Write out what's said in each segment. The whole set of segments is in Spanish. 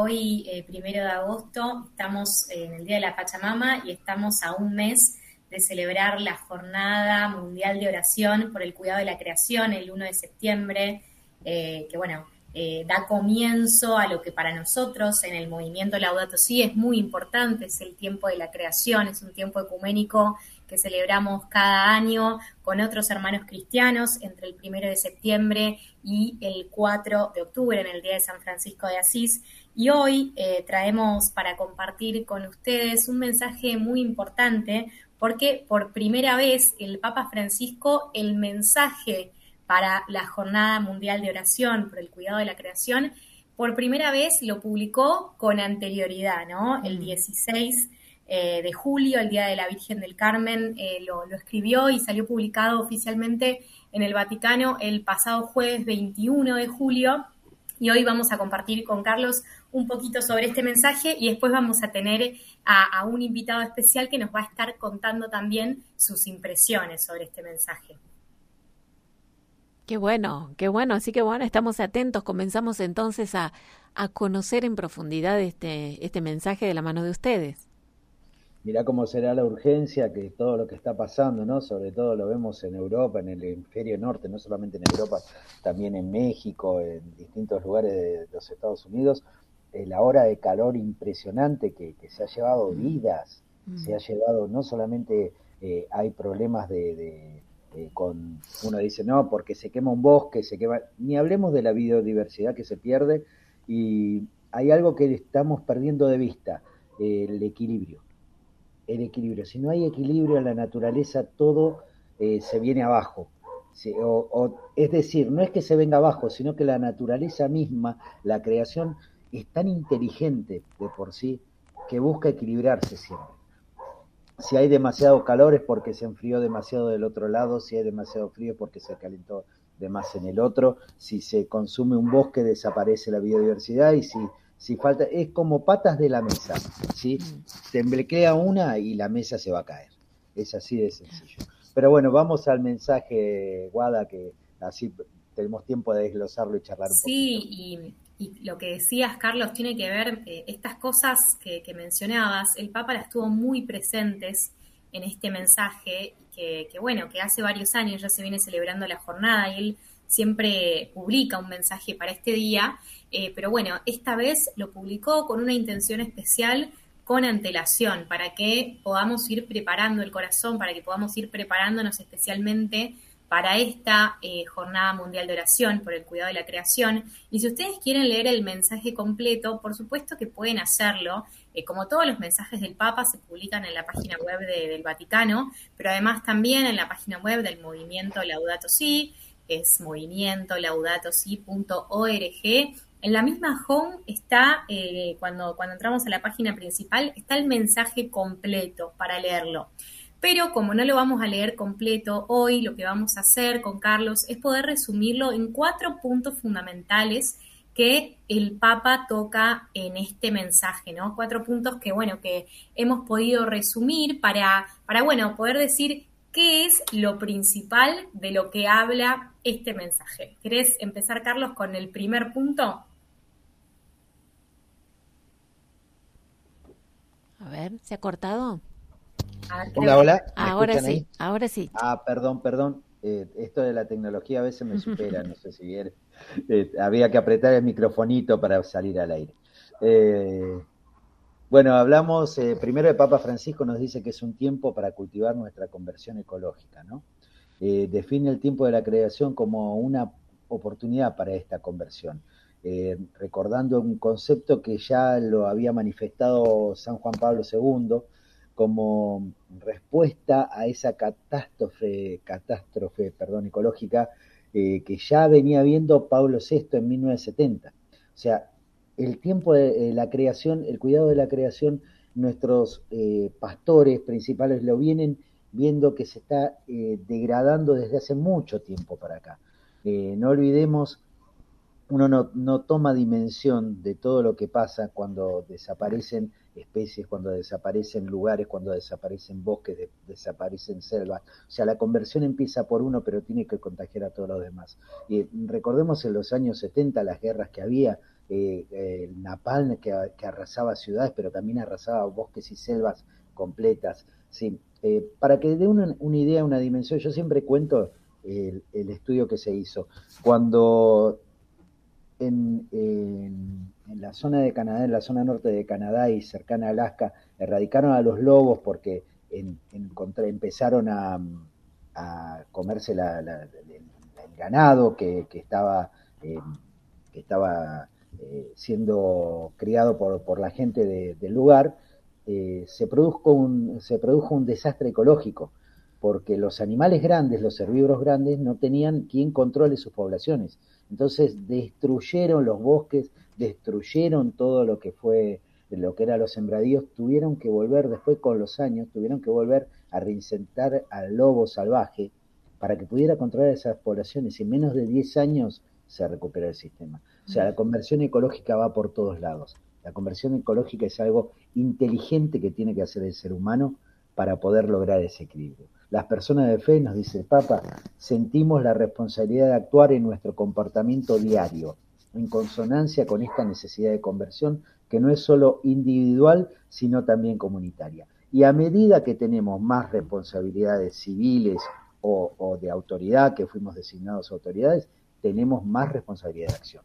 hoy, 1 de agosto, estamos en el Día de la Pachamama y estamos a un mes de celebrar la Jornada Mundial de Oración por el Cuidado de la Creación, el 1 de septiembre, que bueno, da comienzo a lo que para nosotros en el movimiento Laudato Si es muy importante, es el tiempo de la creación, es un tiempo ecuménico que celebramos cada año con otros hermanos cristianos entre el 1 de septiembre y el 4 de octubre, en el Día de San Francisco de Asís. Y hoy traemos para compartir con ustedes un mensaje muy importante, porque por primera vez el Papa Francisco, el mensaje para la Jornada Mundial de Oración por el Cuidado de la Creación, por primera vez lo publicó con anterioridad, ¿no? El 16 de julio, el Día de la Virgen del Carmen, lo escribió y salió publicado oficialmente en el Vaticano el pasado jueves 21 de julio. Y hoy vamos a compartir con Carlos un poquito sobre este mensaje y después vamos a tener a un invitado especial que nos va a estar contando también sus impresiones sobre este mensaje. Qué bueno, así que bueno, estamos atentos, comenzamos entonces a conocer en profundidad este mensaje de la mano de ustedes. Mirá cómo será la urgencia que todo lo que está pasando, ¿no? Sobre todo lo vemos en Europa, en el hemisferio norte, no solamente en Europa, también en México, en distintos lugares de los Estados Unidos, la ola de calor impresionante que se ha llevado vidas, se ha llevado, no solamente hay problemas con, uno dice, no, porque se quema un bosque, ni hablemos de la biodiversidad que se pierde, y hay algo que estamos perdiendo de vista, el equilibrio. Si no hay equilibrio en la naturaleza, todo se viene abajo. Es decir, no es que se venga abajo, sino que la naturaleza misma, la creación, es tan inteligente de por sí que busca equilibrarse siempre. Si hay demasiado calor es porque se enfrió demasiado del otro lado, si hay demasiado frío es porque se calentó de más en el otro, si se consume un bosque desaparece la biodiversidad y si falta, es como patas de la mesa, ¿sí? Temblequea una y la mesa se va a caer, es así de sencillo. Pero bueno, vamos al mensaje, Guada, que así tenemos tiempo de desglosarlo y charlar un poquito. Sí, y lo que decías, Carlos, tiene que ver, estas cosas que mencionabas, el Papa las tuvo muy presentes en este mensaje, bueno, que hace varios años ya se viene celebrando la jornada y él siempre publica un mensaje para este día, pero bueno, esta vez lo publicó con una intención especial, con antelación, para que podamos ir preparando el corazón, para que podamos ir preparándonos especialmente para esta Jornada Mundial de Oración por el Cuidado de la Creación. Y si ustedes quieren leer el mensaje completo, por supuesto que pueden hacerlo. Como todos los mensajes del Papa se publican en la página web del Vaticano, pero además también en la página web del movimiento Laudato Si, es movimientolaudatosi.org. En la misma home está, cuando entramos a la página principal, está el mensaje completo para leerlo. Pero como no lo vamos a leer completo hoy, lo que vamos a hacer con Carlos es poder resumirlo en 4 puntos fundamentales que el Papa toca en este mensaje, ¿no? 4 puntos que, bueno, que hemos podido resumir para bueno, poder decir qué es lo principal de lo que habla este mensaje. ¿Querés empezar, Carlos, con el primer punto? A ver, ¿se ha cortado? Hola, ahora sí, ahí? ahora sí. Perdón. Esto de la tecnología a veces me supera, no sé si bien. Había que apretar el microfonito para salir al aire. Bueno, hablamos, primero el Papa Francisco nos dice que es un tiempo para cultivar nuestra conversión ecológica, ¿no? Define el tiempo de la creación como una oportunidad para esta conversión, recordando un concepto que ya lo había manifestado San Juan Pablo II, como respuesta a esa catástrofe ecológica que ya venía viendo Pablo VI en 1970. O sea, el tiempo de la creación, el cuidado de la creación, nuestros pastores principales lo vienen viendo que se está degradando desde hace mucho tiempo para acá. No olvidemos, uno no toma dimensión de todo lo que pasa cuando desaparecen especies, cuando desaparecen lugares, cuando desaparecen bosques, desaparecen selvas. O sea, la conversión empieza por uno, pero tiene que contagiar a todos los demás. Y recordemos en los años 70 las guerras que había, el napalm que arrasaba ciudades, pero también arrasaba bosques y selvas completas. Sí, para que dé una idea, una dimensión, yo siempre cuento el estudio que se hizo. Cuando en la zona de Canadá, en la zona norte de Canadá y cercana a Alaska, erradicaron a los lobos porque empezaron a comerse el ganado que estaba siendo criado por la gente del lugar. Se produjo un desastre ecológico, porque los animales grandes, los herbívoros grandes, no tenían quien controle sus poblaciones. Entonces destruyeron los bosques, destruyeron todo lo que eran los sembradíos, tuvieron que volver, después con los años, tuvieron que volver a reinsertar al lobo salvaje para que pudiera controlar esas poblaciones. En menos de 10 años se recuperó el sistema. O sea, la conversión ecológica va por todos lados. La conversión ecológica es algo inteligente que tiene que hacer el ser humano para poder lograr ese equilibrio. Las personas de fe, nos dice el Papa, sentimos la responsabilidad de actuar en nuestro comportamiento diario, en consonancia con esta necesidad de conversión que no es solo individual, sino también comunitaria. Y a medida que tenemos más responsabilidades civiles o de autoridad, que fuimos designados autoridades, tenemos más responsabilidad de acción.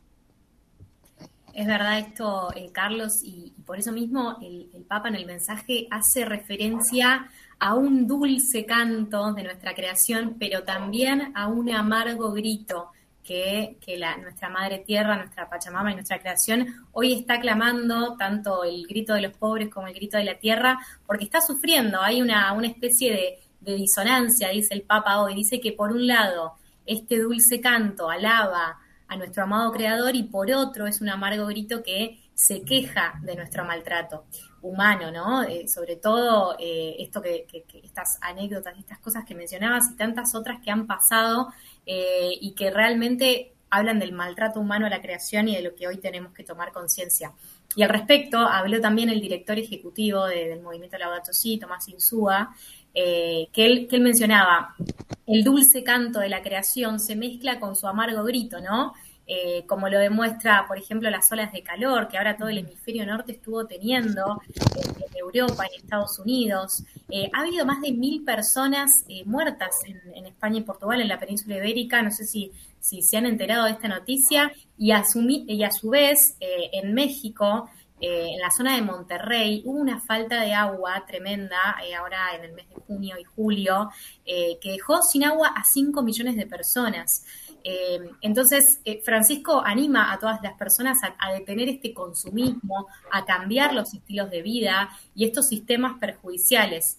Es verdad esto, Carlos, y por eso mismo el Papa en el mensaje hace referencia a un dulce canto de nuestra creación, pero también a un amargo grito que nuestra Madre Tierra, nuestra Pachamama y nuestra creación hoy está clamando, tanto el grito de los pobres como el grito de la tierra, porque está sufriendo. Hay una especie de disonancia, dice el Papa hoy. Dice que por un lado este dulce canto alaba a nuestro amado Creador, y por otro es un amargo grito que se queja de nuestro maltrato humano, ¿no? Sobre todo esto que estas anécdotas, estas cosas que mencionabas y tantas otras que han pasado y que realmente hablan del maltrato humano a la creación y de lo que hoy tenemos que tomar conciencia. Y al respecto habló también el director ejecutivo del movimiento Laudato Si, Tomás Insúa, que él mencionaba: el dulce canto de la creación se mezcla con su amargo grito, ¿no? Como lo demuestra, por ejemplo, las olas de calor que ahora todo el hemisferio norte estuvo teniendo en Europa, en Estados Unidos. Ha habido más de 1.000 personas muertas en España y Portugal, en la península ibérica. No sé si se han enterado de esta noticia. Y a su vez, en México, en la zona de Monterrey, hubo una falta de agua tremenda ahora en el mes de junio y julio, que dejó sin agua a 5 millones de personas. Entonces, Francisco anima a todas las personas a detener este consumismo, a cambiar los estilos de vida y estos sistemas perjudiciales.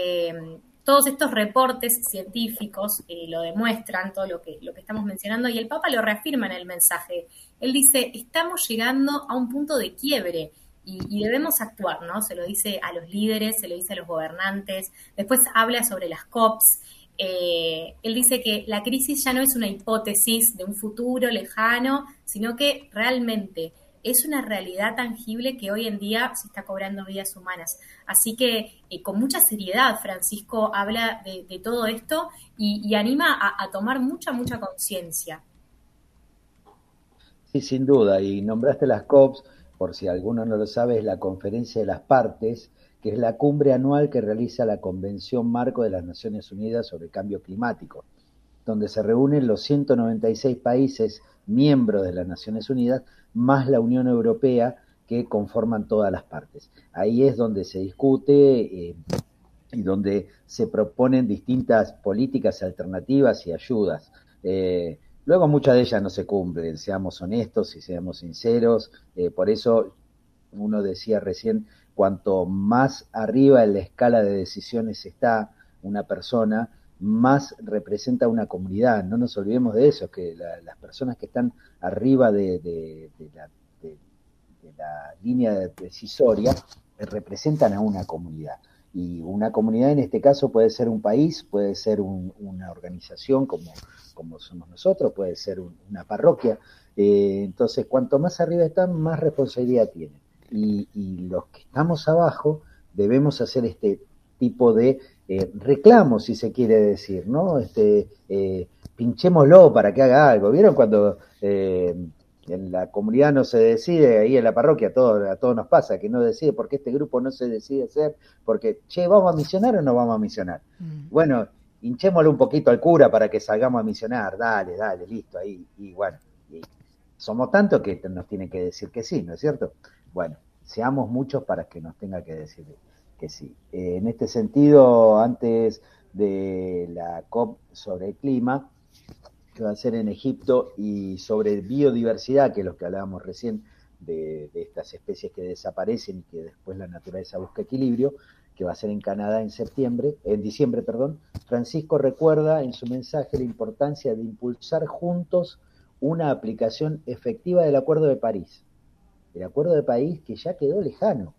Todos estos reportes científicos lo demuestran, todo lo que estamos mencionando, y el Papa lo reafirma en el mensaje. Él dice: estamos llegando a un punto de quiebre y debemos actuar, ¿no? Se lo dice a los líderes, se lo dice a los gobernantes. Después habla sobre las COPs. Él dice que la crisis ya no es una hipótesis de un futuro lejano, sino que realmente es una realidad tangible que hoy en día se está cobrando vidas humanas. Así que con mucha seriedad Francisco habla de todo esto y anima a tomar mucha conciencia. Sí, sin duda, y nombraste las COPs, por si alguno no lo sabe, es la Conferencia de las Partes, que es la cumbre anual que realiza la Convención Marco de las Naciones Unidas sobre el Cambio Climático, donde se reúnen los 196 países miembros de las Naciones Unidas, más la Unión Europea, que conforman todas las partes. Ahí es donde se discute y donde se proponen distintas políticas alternativas y ayudas. Luego muchas de ellas no se cumplen, seamos honestos y seamos sinceros. Por eso uno decía recién, cuanto más arriba en la escala de decisiones está una persona, más representa una comunidad. No nos olvidemos de eso, que las personas que están arriba de la línea decisoria representan a una comunidad. Y una comunidad en este caso puede ser un país, puede ser una organización como somos nosotros, puede ser una parroquia. Entonces, cuanto más arriba están, más responsabilidad tienen. Y los que estamos abajo debemos hacer este tipo de reclamos, si se quiere decir, ¿no? Pinchémoslo para que haga algo. ¿Vieron cuando en la comunidad no se decide, ahí en la parroquia a todos nos pasa, que no decide porque este grupo no se decide hacer, porque, che, ¿vamos a misionar o no vamos a misionar? Bueno, hinchémosle un poquito al cura para que salgamos a misionar, dale, listo, ahí, y bueno, y somos tantos que nos tienen que decir que sí, ¿no es cierto? Bueno, seamos muchos para que nos tenga que decir que sí. En este sentido, antes de la COP sobre el clima, que va a ser en Egipto, y sobre biodiversidad, que es lo que hablábamos recién, de estas especies que desaparecen y que después la naturaleza busca equilibrio, que va a ser en Canadá en diciembre, Francisco recuerda en su mensaje la importancia de impulsar juntos una aplicación efectiva del Acuerdo de París. El Acuerdo de París que ya quedó lejano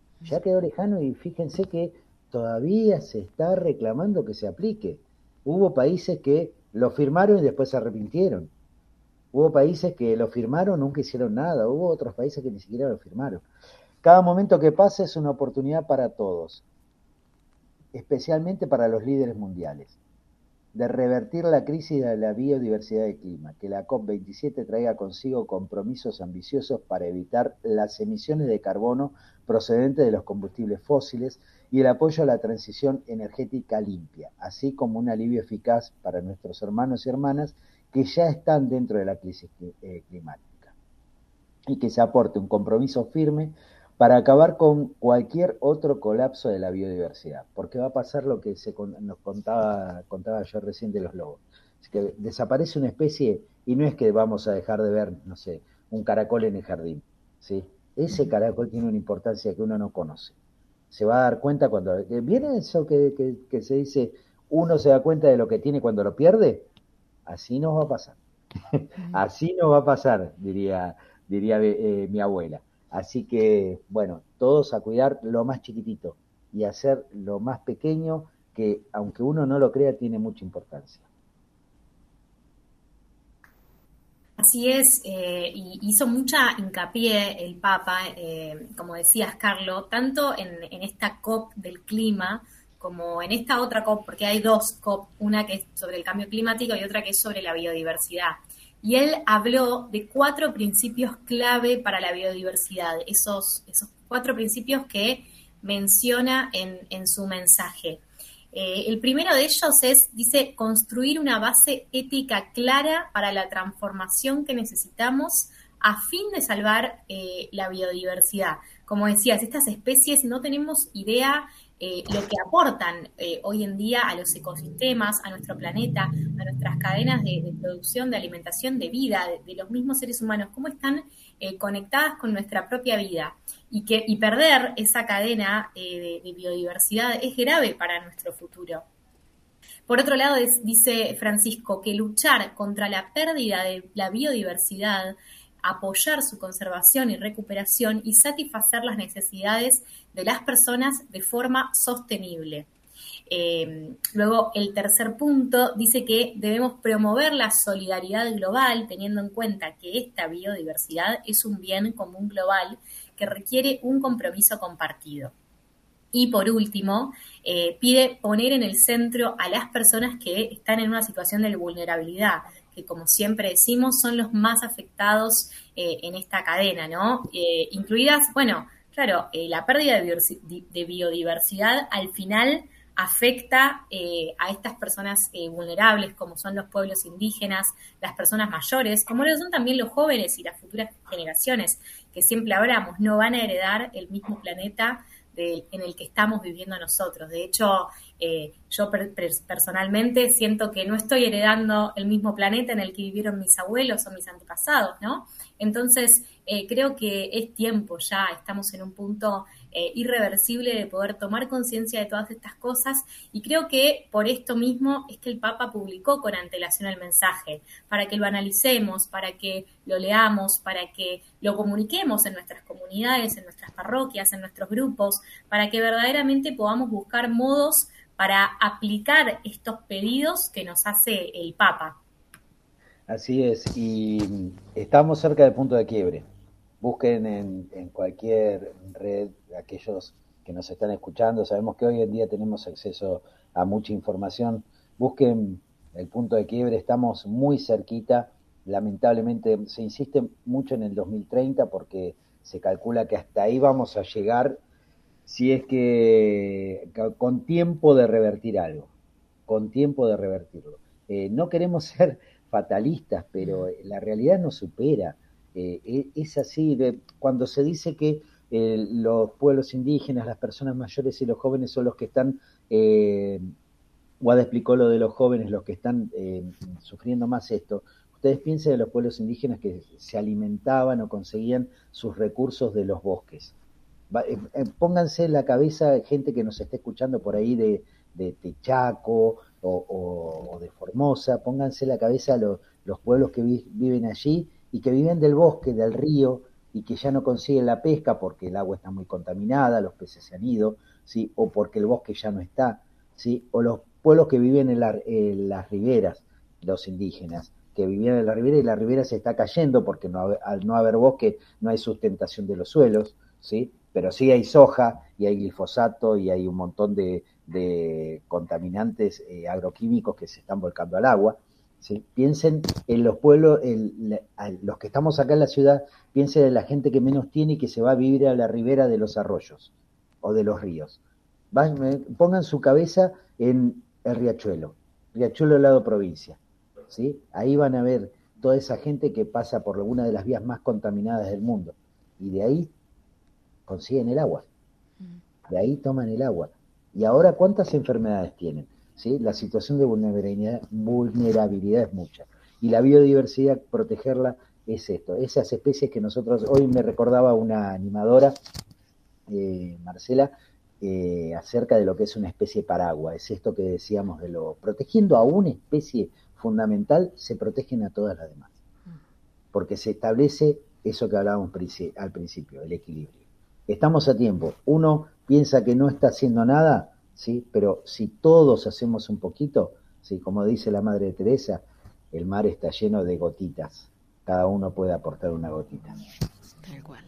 y fíjense que todavía se está reclamando que se aplique. Hubo países que lo firmaron y después se arrepintieron. Hubo países que lo firmaron, nunca hicieron nada. Hubo otros países que ni siquiera lo firmaron. Cada momento que pasa es una oportunidad para todos, especialmente para los líderes mundiales, de revertir la crisis de la biodiversidad y clima, que la COP27 traiga consigo compromisos ambiciosos para evitar las emisiones de carbono procedentes de los combustibles fósiles y el apoyo a la transición energética limpia, así como un alivio eficaz para nuestros hermanos y hermanas que ya están dentro de la crisis climática, y que se aporte un compromiso firme para acabar con cualquier otro colapso de la biodiversidad, porque va a pasar lo que nos contaba yo recién de los lobos. Es que desaparece una especie y no es que vamos a dejar de ver, no sé, un caracol en el jardín, ¿sí? Ese caracol tiene una importancia que uno no conoce. Se va a dar cuenta cuando... ¿Viene eso que se dice, uno se da cuenta de lo que tiene cuando lo pierde? Así nos va a pasar. Así nos va a pasar, diría mi abuela. Así que, bueno, todos a cuidar lo más chiquitito y hacer lo más pequeño que, aunque uno no lo crea, tiene mucha importancia. Así es, y hizo mucha hincapié el Papa, como decías, Carlos, tanto en esta COP del clima como en esta otra COP, porque hay dos COP, una que es sobre el cambio climático y otra que es sobre la biodiversidad. Y él habló de 4 principios clave para la biodiversidad, esos 4 principios que menciona en su mensaje. El primero de ellos dice, construir una base ética clara para la transformación que necesitamos a fin de salvar la biodiversidad. Como decías, estas especies no tenemos idea lo que aportan hoy en día a los ecosistemas, a nuestro planeta, a nuestras cadenas de producción, de alimentación, de vida, de los mismos seres humanos, cómo están conectadas con nuestra propia vida. Y perder esa cadena de biodiversidad es grave para nuestro futuro. Por otro lado, dice Francisco que luchar contra la pérdida de la biodiversidad, apoyar su conservación y recuperación y satisfacer las necesidades de las personas de forma sostenible. Luego, el tercer punto dice que debemos promover la solidaridad global, teniendo en cuenta que esta biodiversidad es un bien común global que requiere un compromiso compartido. Y por último, pide poner en el centro a las personas que están en una situación de vulnerabilidad, que como siempre decimos son los más afectados en esta cadena, ¿no? Incluidas, bueno, claro, la pérdida de biodiversidad al final afecta a estas personas vulnerables, como son los pueblos indígenas, las personas mayores, como lo son también los jóvenes y las futuras generaciones, que siempre hablamos, no van a heredar el mismo planeta en el que estamos viviendo nosotros. De hecho, yo personalmente siento que no estoy heredando el mismo planeta en el que vivieron mis abuelos o mis antepasados, ¿no? Entonces, creo que es tiempo ya, estamos en un punto irreversible de poder tomar conciencia de todas estas cosas, y creo que por esto mismo es que el Papa publicó con antelación el mensaje, para que lo analicemos, para que lo leamos, para que lo comuniquemos en nuestras comunidades, en nuestras parroquias, en nuestros grupos, para que verdaderamente podamos buscar modos para aplicar estos pedidos que nos hace el Papa. Así es, y estamos cerca del punto de quiebre. Busquen en cualquier red, aquellos que nos están escuchando, sabemos que hoy en día tenemos acceso a mucha información. Busquen el punto de quiebre, estamos muy cerquita lamentablemente se insiste mucho en el 2030 porque se calcula que hasta ahí vamos a llegar si es que con tiempo de revertir algo, con tiempo de revertirlo. No queremos ser fatalistas, pero la realidad nos supera. Es así, cuando se dice que los pueblos indígenas, las personas mayores y los jóvenes son los que están, Guada explicó lo de los jóvenes, los que están sufriendo más esto. Ustedes piensen en los pueblos indígenas que se alimentaban o conseguían sus recursos de los bosques. Pónganse en la cabeza gente que nos esté escuchando por ahí de Chaco o de Formosa, pónganse en la cabeza los pueblos que viven allí y que viven del bosque, del río, y que ya no consiguen la pesca porque el agua está muy contaminada, los peces se han ido, ¿sí? O porque el bosque ya no está, ¿sí? O los pueblos que viven en las riberas, los indígenas, que vivían en la ribera y la ribera se está cayendo porque al no haber bosque no hay sustentación de los suelos, ¿sí? Pero sí hay soja y hay glifosato y hay un montón de contaminantes agroquímicos que se están volcando al agua, ¿sí? Piensen en los pueblos, los que estamos acá en la ciudad, piensen en la gente que menos tiene y que se va a vivir a la ribera de los arroyos o de los ríos. Pongan su cabeza en el Riachuelo al lado provincia, ¿sí? Ahí van a ver toda esa gente que pasa por una de las vías más contaminadas del mundo y de ahí consiguen el agua, de ahí toman el agua. Y ahora, ¿cuántas enfermedades tienen? ¿Sí? La situación de vulnerabilidad es mucha. Y la biodiversidad, protegerla, es esto. Esas especies que nosotros, hoy me recordaba una animadora, Marcela, acerca de lo que es una especie paraguas. Es esto que decíamos protegiendo a una especie fundamental, se protegen a todas las demás. Porque se establece eso que hablábamos al principio, el equilibrio. Estamos a tiempo. Uno piensa que no está haciendo nada, ¿sí? Pero si todos hacemos un poquito, ¿sí? Como dice la Madre Teresa, el mar está lleno de gotitas. Cada uno puede aportar una gotita. Tal cual.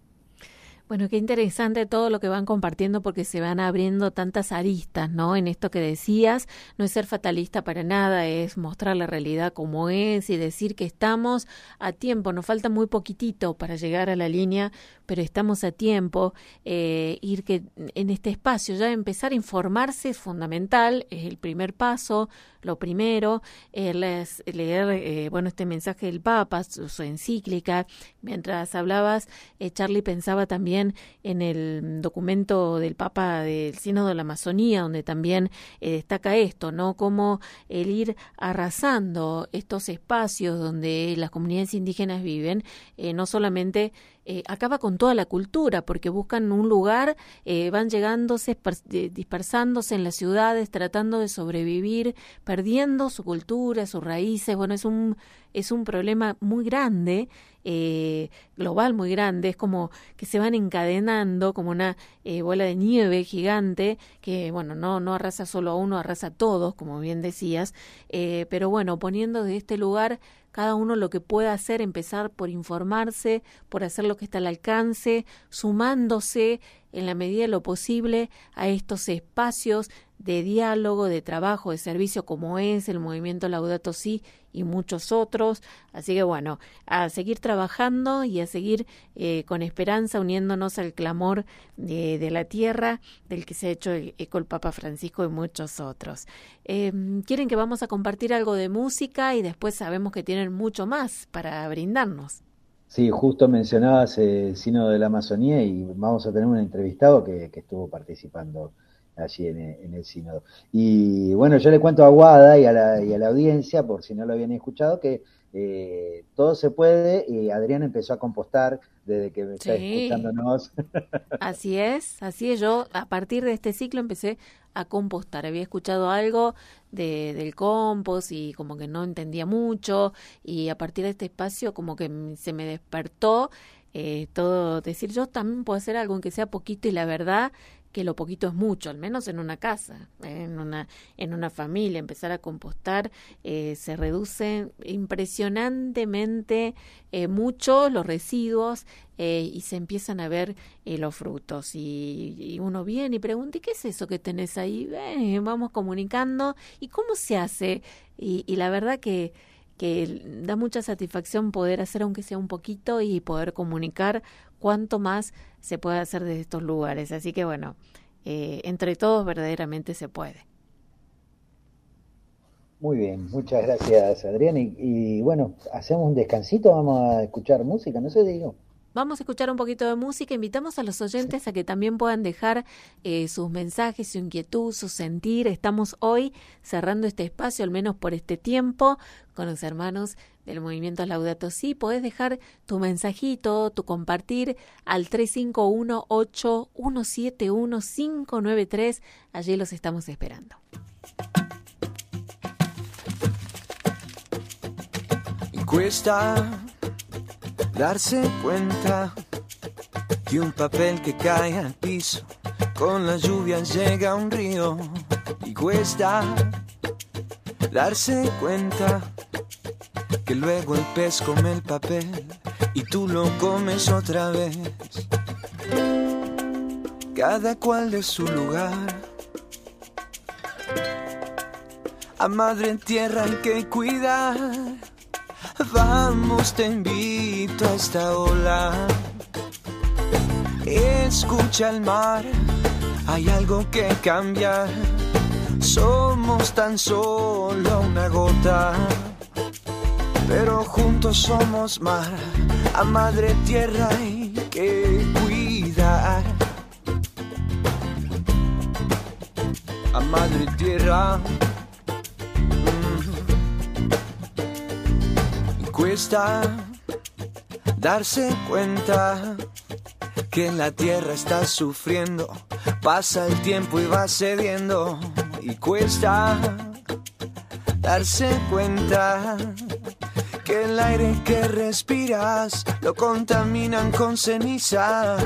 Bueno, qué interesante todo lo que van compartiendo porque se van abriendo tantas aristas, ¿no? En esto que decías, no es ser fatalista para nada, es mostrar la realidad como es y decir que estamos a tiempo, nos falta muy poquitito para llegar a la línea, pero estamos a tiempo, ir que en este espacio ya empezar a informarse es fundamental, es el primer paso, lo primero, leer este mensaje del Papa, su encíclica. Mientras hablabas, Charly, pensaba también en el documento del Papa del Sínodo de la Amazonía, donde también destaca esto, ¿no? Cómo el ir arrasando estos espacios donde las comunidades indígenas viven, no solamente acaba con toda la cultura, porque buscan un lugar, van llegándose, dispersándose en las ciudades, tratando de sobrevivir, perdiendo su cultura, sus raíces. Bueno, es un problema muy grande, global muy grande, es como que se van encadenando como una bola de nieve gigante, que bueno, no arrasa solo a uno, arrasa a todos, como bien decías, pero bueno, poniendo de este lugar cada uno lo que pueda hacer, empezar por informarse, por hacer lo que está al alcance, sumándose en la medida de lo posible a estos espacios de diálogo, de trabajo, de servicio como es el movimiento Laudato Si y muchos otros. Así que bueno, a seguir trabajando y a seguir con esperanza, uniéndonos al clamor de la tierra, del que se ha hecho eco el Papa Francisco y muchos otros. ¿Quieren que vamos a compartir algo de música y después sabemos que tienen mucho más para brindarnos? Sí, justo mencionabas el Sínodo de la Amazonía y vamos a tener un entrevistado que estuvo participando allí en el sínodo. Y bueno, yo le cuento a Guada y a la audiencia, por si no lo habían escuchado, que todo se puede, y Adriana empezó a compostar desde que está escuchándonos. Así es. Yo a partir de este ciclo empecé a compostar. Había escuchado algo del compost y como que no entendía mucho, y a partir de este espacio como que se me despertó todo, decir yo también puedo hacer algo aunque sea poquito, y la verdad que lo poquito es mucho, al menos en una casa, en una familia. Empezar a compostar, se reducen impresionantemente mucho los residuos, y se empiezan a ver los frutos, y uno viene y pregunta, ¿y qué es eso que tenés ahí? Vamos comunicando, ¿y cómo se hace? Y la verdad que que da mucha satisfacción poder hacer aunque sea un poquito y poder comunicar cuánto más se puede hacer desde estos lugares. Así que bueno, entre todos verdaderamente se puede. Muy bien, muchas gracias, Adrián. Y bueno, hacemos un descansito, vamos a escuchar música, no sé, digo. Vamos a escuchar un poquito de música. Invitamos a los oyentes a que también puedan dejar sus mensajes, su inquietud, su sentir. Estamos hoy cerrando este espacio, al menos por este tiempo, con los hermanos del movimiento Laudato Si. Podés dejar tu mensajito, tu compartir al 351-8171-593. Allí los estamos esperando. Cuesta darse cuenta que un papel que cae al piso con la lluvia llega a un río. Y cuesta darse cuenta que luego el pez come el papel y tú lo comes otra vez. Cada cual de su lugar. A madre tierra hay que cuidar. Vamos, te invito a esta ola. Escucha el mar, hay algo que cambiar. Somos tan solo una gota, pero juntos somos mar. A madre tierra hay que cuidar. A madre tierra. Cuesta darse cuenta que la tierra está sufriendo. Pasa el tiempo y va cediendo. Y cuesta darse cuenta que el aire que respiras lo contaminan con cenizas.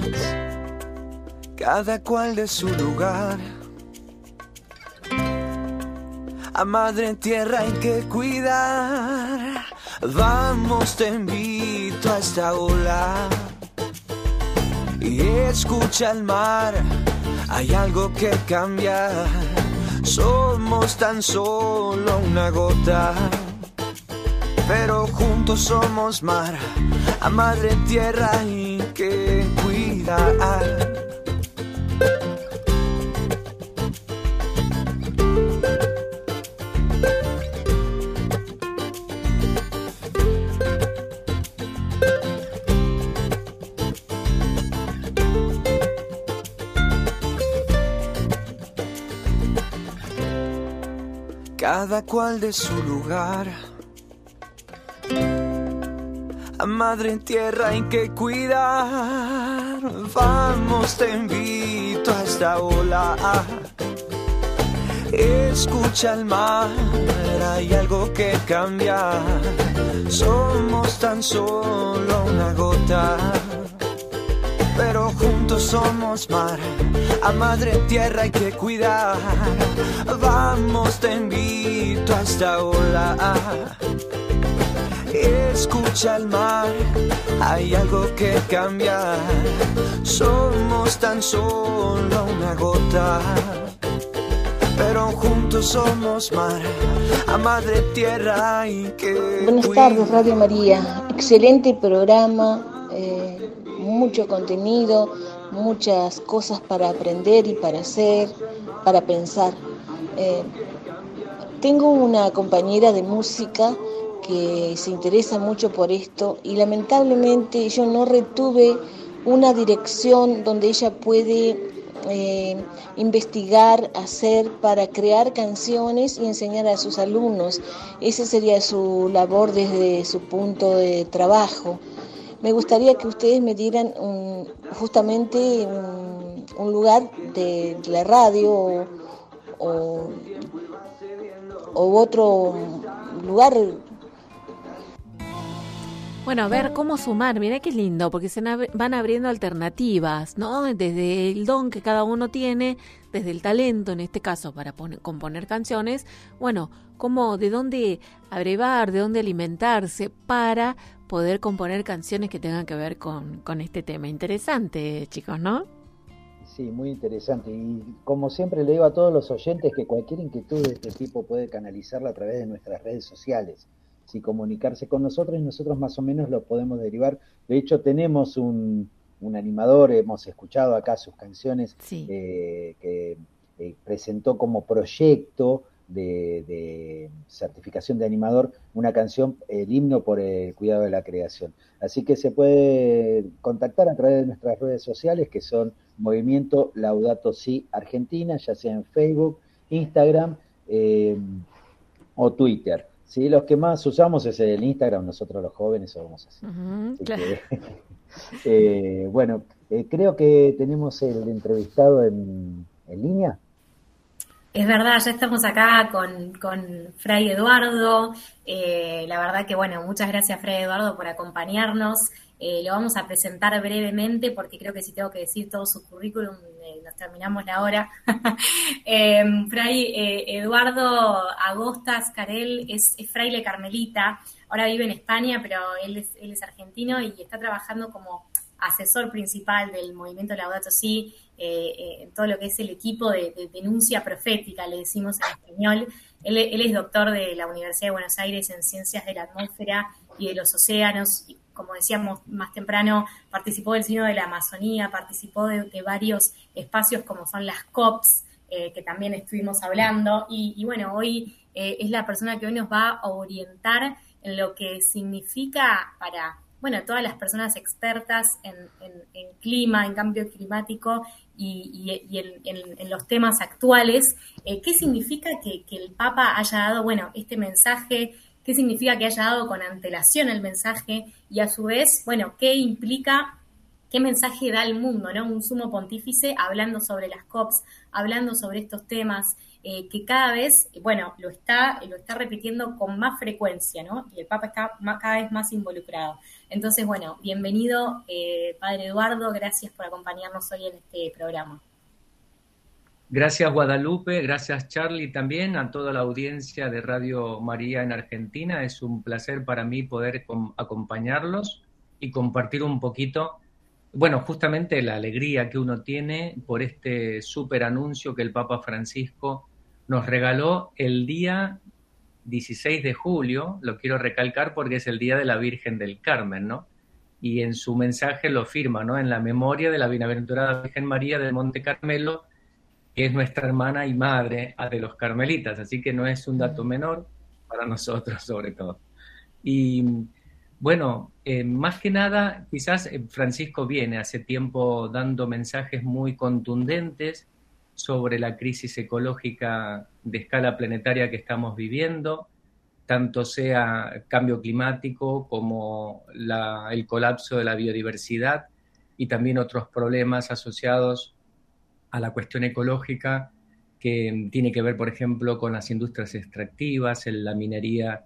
Cada cual de su lugar. A madre tierra hay que cuidar. Vamos, te invito a esta ola. Y escucha el mar, hay algo que cambiar. Somos tan solo una gota, pero juntos somos mar. A madre tierra hay que cuidar. Cada cual de su lugar. A madre tierra hay que cuidar. Vamos, te invito a esta ola. Escucha el mar, hay algo que cambiar. Somos tan solo una gota, pero juntos somos mar. A madre tierra hay que cuidar. Vamos, te invito a esta ola. Escucha el mar, hay algo que cambiar. Somos tan solo una gota, pero juntos somos mar. A madre tierra hay que Buenas tardes, Radio María. Excelente programa, mucho contenido, muchas cosas para aprender y para hacer, para pensar. Tengo una compañera de música que se interesa mucho por esto y lamentablemente yo no retuve una dirección donde ella puede investigar, hacer para crear canciones y enseñar a sus alumnos. Esa sería su labor desde su punto de trabajo. Me gustaría que ustedes me dieran justamente un lugar de la radio o otro lugar. Bueno, a ver, ¿cómo sumar? Mirá qué lindo, porque se van abriendo alternativas, ¿no? Desde el don que cada uno tiene, desde el talento, en este caso, para componer canciones. Bueno, de dónde abrevar, de dónde alimentarse para poder componer canciones que tengan que ver con este tema. Interesante, chicos, ¿no? Sí, muy interesante. Y como siempre le digo a todos los oyentes que cualquier inquietud de este tipo puede canalizarla a través de nuestras redes sociales. si comunicarse con nosotros y nosotros más o menos lo podemos derivar. De hecho, tenemos un animador, hemos escuchado acá sus canciones, sí. Que presentó como proyecto de certificación de animador una canción, el himno por el cuidado de la creación. Así que se puede contactar a través de nuestras redes sociales, que son Movimiento Laudato Si Argentina, ya sea en Facebook, Instagram o Twitter. ¿Sí? Los que más usamos es el Instagram, nosotros los jóvenes somos así. Así Claro. que, bueno, creo que tenemos el entrevistado en línea. Es verdad, ya estamos acá con Fray Eduardo. La verdad que, bueno, muchas gracias, Fray Eduardo, por acompañarnos. Lo vamos a presentar brevemente porque creo que si tengo que decir todo su currículum, nos terminamos la hora. Fray Eduardo Agostas Carel es fraile carmelita. Ahora vive en España, pero él es argentino y está trabajando como asesor principal del movimiento Laudato Si, en todo lo que es el equipo de denuncia profética, le decimos en español. Él es doctor de la Universidad de Buenos Aires en Ciencias de la Atmósfera y de los Océanos, y como decíamos más temprano, participó del Sínodo de la Amazonía, participó de varios espacios como son las COPs, que también estuvimos hablando, y bueno, hoy es la persona que hoy nos va a orientar en lo que significa para, bueno, todas las personas expertas en clima, en cambio climático y en los temas actuales, ¿qué significa que el Papa haya dado, bueno, este mensaje? ¿Qué significa que haya dado con antelación el mensaje? Y a su vez, bueno, ¿qué implica, qué mensaje da al mundo, ¿no? Un sumo pontífice hablando sobre las COPs, hablando sobre estos temas, que cada vez, bueno, lo está repitiendo con más frecuencia, ¿no? Y el Papa está cada vez más involucrado. Entonces, bueno, bienvenido, Padre Eduardo, gracias por acompañarnos hoy en este programa. Gracias, Guadalupe, gracias, Charlie, también a toda la audiencia de Radio María en Argentina. Es un placer para mí poder acompañarlos y compartir un poquito, bueno, justamente la alegría que uno tiene por este súper anuncio que el Papa Francisco nos regaló el día 16 de julio, lo quiero recalcar porque es el Día de la Virgen del Carmen, ¿no? Y en su mensaje lo firma, ¿no? En la memoria de la Bienaventurada Virgen María del Monte Carmelo, que es nuestra hermana y madre de los carmelitas, así que no es un dato menor para nosotros sobre todo. Y bueno, más que nada, quizás Francisco viene hace tiempo dando mensajes muy contundentes sobre la crisis ecológica de escala planetaria que estamos viviendo, tanto sea cambio climático como el colapso de la biodiversidad y también otros problemas asociados a la cuestión ecológica que tiene que ver, por ejemplo, con las industrias extractivas, la minería,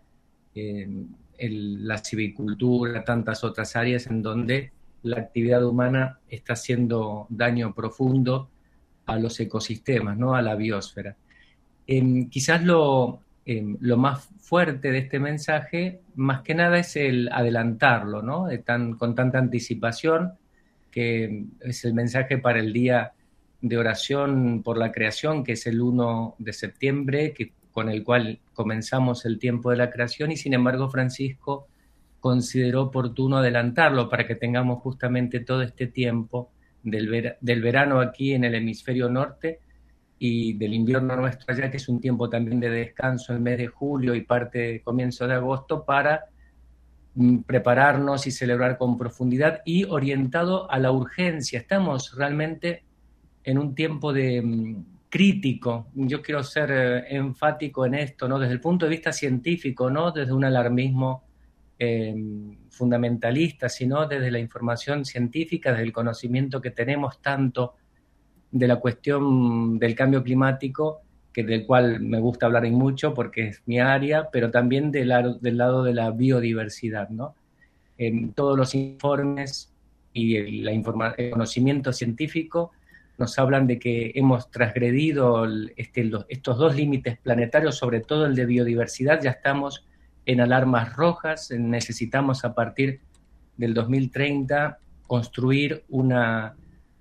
la silvicultura, tantas otras áreas en donde la actividad humana está haciendo daño profundo a los ecosistemas, ¿no? A la biosfera. Quizás lo más fuerte de este mensaje, más que nada, es el adelantarlo, ¿no? Con tanta anticipación, que es el mensaje para el Día de Oración por la Creación, que es el 1 de septiembre, con el cual comenzamos el tiempo de la creación, y sin embargo Francisco consideró oportuno adelantarlo para que tengamos justamente todo este tiempo del verano aquí en el hemisferio norte y del invierno nuestro allá, que es un tiempo también de descanso, el mes de julio y comienzo de agosto, para prepararnos y celebrar con profundidad y orientado a la urgencia. Estamos realmente en un tiempo crítico. Yo quiero ser enfático en esto, ¿no? Desde el punto de vista científico, no desde un alarmismo fundamentalista, sino desde la información científica, desde el conocimiento que tenemos tanto de la cuestión del cambio climático, del cual me gusta hablar y mucho porque es mi área, pero también del lado de la biodiversidad, ¿no? Todos los informes y el conocimiento científico nos hablan de que hemos transgredido estos dos límites planetarios, sobre todo el de biodiversidad. Ya estamos en alarmas rojas, necesitamos a partir del 2030 construir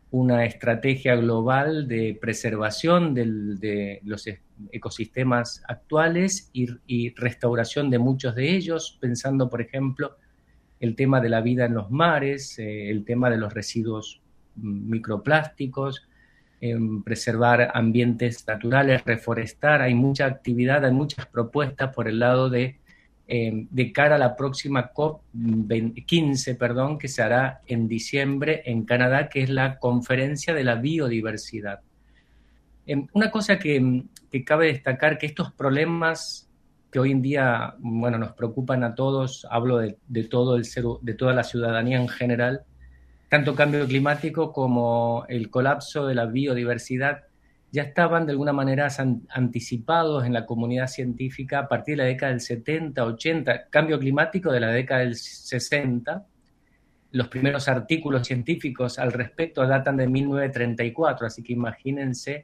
una estrategia global de preservación de los ecosistemas actuales y restauración de muchos de ellos, pensando, por ejemplo, el tema de la vida en los mares, el tema de los residuos microplásticos, preservar ambientes naturales, reforestar. Hay mucha actividad, hay muchas propuestas por el lado de cara a la próxima COP15, que se hará en diciembre en Canadá, que es la Conferencia de la Biodiversidad. Una cosa que cabe destacar, que estos problemas que hoy en día, bueno, nos preocupan a todos, hablo de toda la ciudadanía en general, tanto cambio climático como el colapso de la biodiversidad, ya estaban de alguna manera anticipados en la comunidad científica a partir de la década del 70, 80, cambio climático de la década del 60. Los primeros artículos científicos al respecto datan de 1934, así que imagínense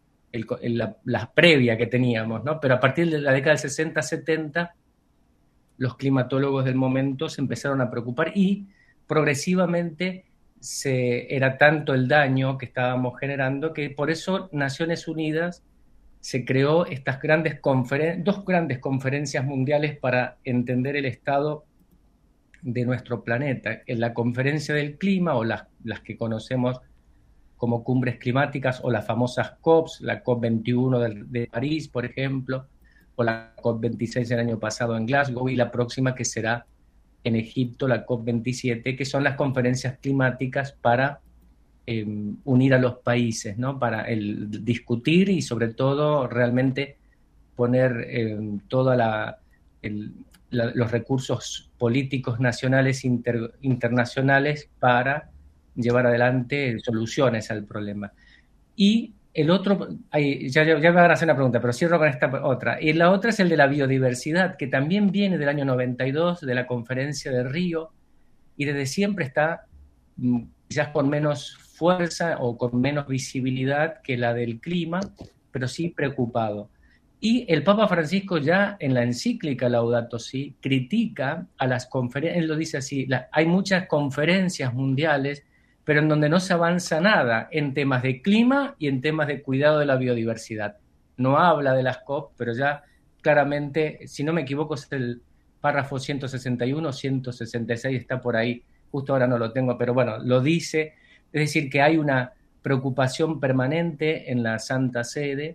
la previa que teníamos, ¿no? Pero a partir de la década del 60, 70, los climatólogos del momento se empezaron a preocupar y progresivamente era tanto el daño que estábamos generando que por eso Naciones Unidas se creó estas dos grandes conferencias mundiales para entender el estado de nuestro planeta. En la Conferencia del Clima, o las que conocemos como cumbres climáticas, o las famosas COPs, la COP21 de París, por ejemplo, o la COP26 el año pasado en Glasgow, y la próxima que será en Egipto, la COP27, que son las conferencias climáticas para unir a los países, ¿no? Para discutir y sobre todo realmente poner todos los recursos políticos nacionales internacionales para llevar adelante soluciones al problema. Y el otro, ya me van a hacer una pregunta, pero cierro con esta otra. Y la otra es el de la biodiversidad, que también viene del año 92, de la Conferencia de Río, y desde siempre está quizás con menos fuerza o con menos visibilidad que la del clima, pero sí preocupado. Y el Papa Francisco ya en la encíclica Laudato Si critica a las conferencias, él lo dice así, hay muchas conferencias mundiales, pero en donde no se avanza nada en temas de clima y en temas de cuidado de la biodiversidad. No habla de las COP, pero ya claramente, si no me equivoco, es el párrafo 161, 166, está por ahí, justo ahora no lo tengo, pero bueno, lo dice, es decir, que hay una preocupación permanente en la Santa Sede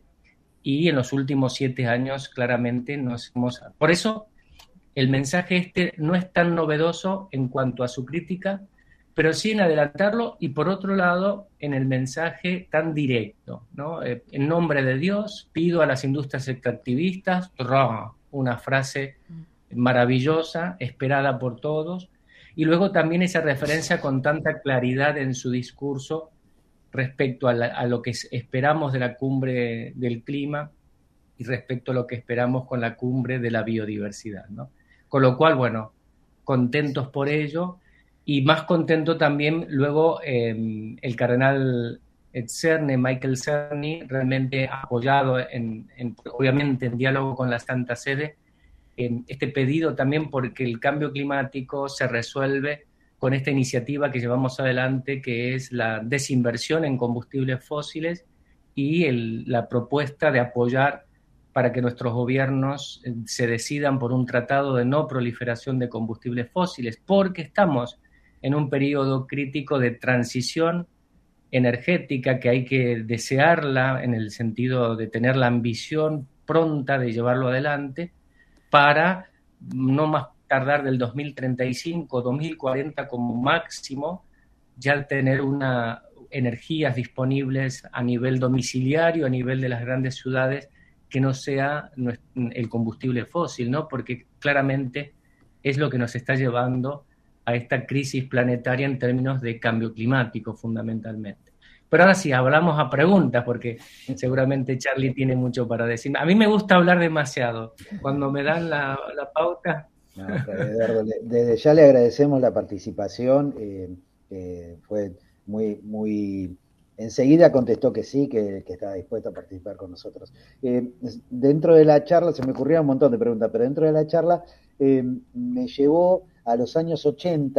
y en los últimos 7 años claramente Por eso el mensaje no es tan novedoso en cuanto a su crítica, pero sí en adelantarlo y por otro lado en el mensaje tan directo, ¿no? En nombre de Dios pido a las industrias extractivistas, una frase maravillosa, esperada por todos, y luego también esa referencia con tanta claridad en su discurso respecto a lo que esperamos de la cumbre del clima y respecto a lo que esperamos con la cumbre de la biodiversidad, ¿no? Con lo cual, bueno, contentos por ello. Y más contento también luego el cardenal Michael Cerny, realmente apoyado obviamente en diálogo con la Santa Sede, este pedido también porque el cambio climático se resuelve con esta iniciativa que llevamos adelante, que es la desinversión en combustibles fósiles y la propuesta de apoyar para que nuestros gobiernos se decidan por un tratado de no proliferación de combustibles fósiles, porque estamos en un periodo crítico de transición energética que hay que desearla en el sentido de tener la ambición pronta de llevarlo adelante para no más tardar del 2035, 2040 como máximo, ya tener energías disponibles a nivel domiciliario, a nivel de las grandes ciudades, que no sea el combustible fósil, ¿no? Porque claramente es lo que nos está llevando a esta crisis planetaria en términos de cambio climático, fundamentalmente. Pero ahora sí, hablamos a preguntas, porque seguramente Charlie tiene mucho para decir. A mí me gusta hablar demasiado. Cuando me dan la pauta... No, Eduardo, desde ya le agradecemos la participación. Fue muy... Enseguida contestó que sí, que estaba dispuesto a participar con nosotros. Dentro de la charla, se me ocurrieron un montón de preguntas, pero dentro de la charla me llevó a los años 80,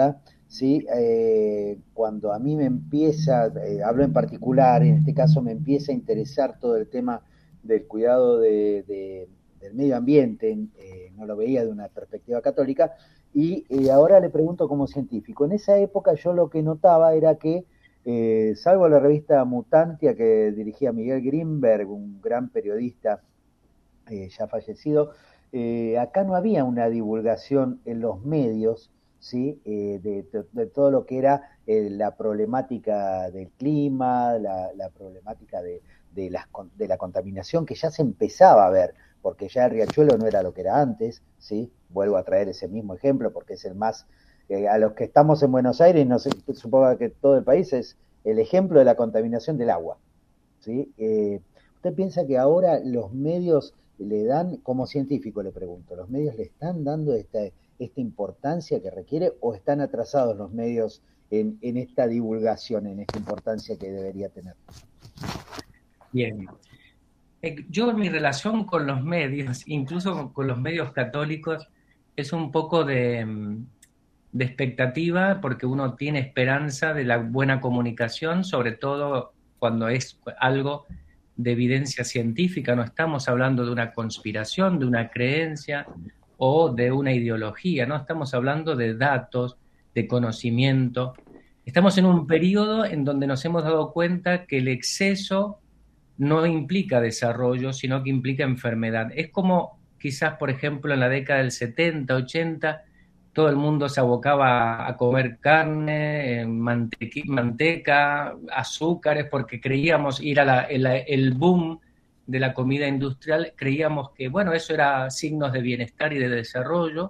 ¿sí? Cuando a mí me empieza, hablo en particular, en este caso me empieza a interesar todo el tema del cuidado del medio ambiente, no lo veía de una perspectiva católica, y ahora le pregunto como científico. En esa época yo lo que notaba era que, salvo la revista Mutantia que dirigía Miguel Grimberg, un gran periodista ya fallecido, acá no había una divulgación en los medios, ¿sí? De todo lo que era la problemática del clima, la problemática de la contaminación que ya se empezaba a ver, porque ya el riachuelo no era lo que era antes, ¿sí? Vuelvo a traer ese mismo ejemplo porque es el más, a los que estamos en Buenos Aires, no sé, supongo que todo el país es el ejemplo de la contaminación del agua, ¿sí? ¿Usted piensa que ahora los medios le dan, como científico le pregunto, los medios le están dando esta importancia que requiere, o están atrasados los medios en esta divulgación, en esta importancia que debería tener? Bien. Yo mi relación con los medios, incluso con los medios católicos, es un poco de expectativa, porque uno tiene esperanza de la buena comunicación, sobre todo cuando es algo de evidencia científica. No estamos hablando de una conspiración, de una creencia o de una ideología, no estamos hablando de datos, de conocimiento. Estamos en un periodo en donde nos hemos dado cuenta que el exceso no implica desarrollo, sino que implica enfermedad. Es como quizás, por ejemplo, en la década del 70, 80, todo el mundo se abocaba a comer carne, manteca, azúcares, porque creíamos ir a el boom de la comida industrial, creíamos que, bueno, eso era signos de bienestar y de desarrollo.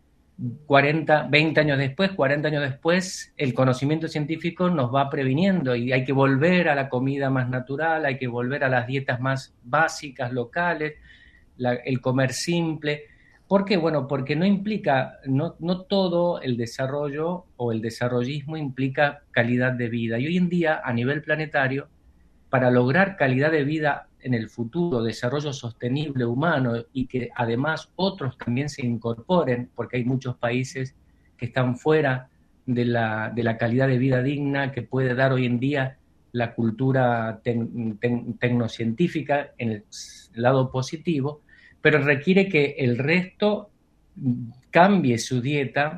20 años después, 40 años después, el conocimiento científico nos va previniendo y hay que volver a la comida más natural, hay que volver a las dietas más básicas, locales, el comer simple. ¿Por qué? Bueno, porque no implica, no todo el desarrollo o el desarrollismo implica calidad de vida. Y hoy en día, a nivel planetario, para lograr calidad de vida en el futuro, desarrollo sostenible humano, y que además otros también se incorporen, porque hay muchos países que están fuera de la calidad de vida digna que puede dar hoy en día la cultura tecnocientífica en el lado positivo, pero requiere que el resto cambie su dieta,